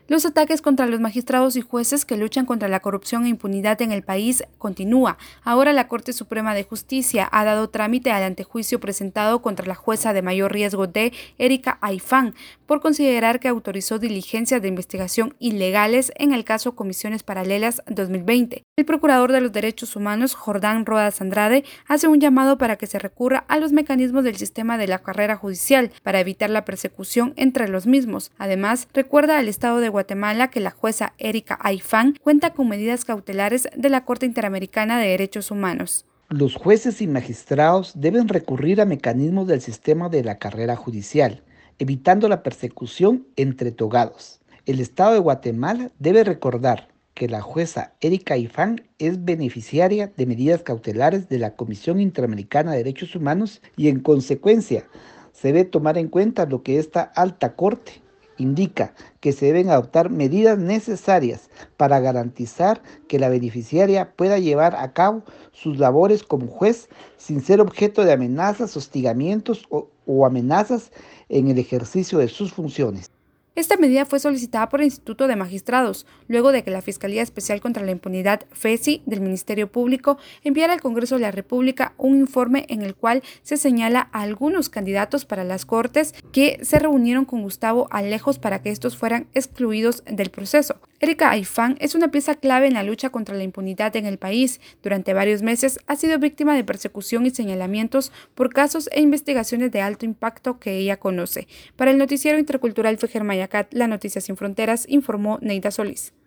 Los ataques contra los magistrados y jueces que luchan contra la corrupción e impunidad en el país continúa. Ahora la Corte Suprema de Justicia ha dado trámite al antejuicio presentado contra la jueza de mayor riesgo de Erika Aifán por considerar que autorizó diligencias de investigación ilegales en el caso Comisiones Paralelas 2020. El procurador de los derechos humanos, Jordán Rodas Andrade, hace un llamado para que se recurra a los mecanismos del sistema de la carrera judicial para evitar la persecución entre los mismos. Además, recuerda al Estado de Guatemala que la jueza Erika Aifán cuenta con medidas cautelares de la Corte Interamericana de Derechos Humanos. Los jueces y magistrados deben recurrir a mecanismos del sistema de la carrera judicial, evitando la persecución entre togados. El Estado de Guatemala debe recordar que la jueza Erika Aifán es beneficiaria de medidas cautelares de la Comisión Interamericana de Derechos Humanos y, en consecuencia, se debe tomar en cuenta lo que esta alta corte indica, que se deben adoptar medidas necesarias para garantizar que la beneficiaria pueda llevar a cabo sus labores como juez sin ser objeto de amenazas, hostigamientos o amenazas en el ejercicio de sus funciones. Esta medida fue solicitada por el Instituto de Magistrados, luego de que la Fiscalía Especial contra la Impunidad, FESI, del Ministerio Público, enviara al Congreso de la República un informe en el cual se señala a algunos candidatos para las Cortes que se reunieron con Gustavo Alejos para que estos fueran excluidos del proceso. Erika Aifán es una pieza clave en la lucha contra la impunidad en el país. Durante varios meses ha sido víctima de persecución y señalamientos por casos e investigaciones de alto impacto que ella conoce. Para el noticiero intercultural Fejer Mayacat, La Noticia Sin Fronteras, informó Neida Solís.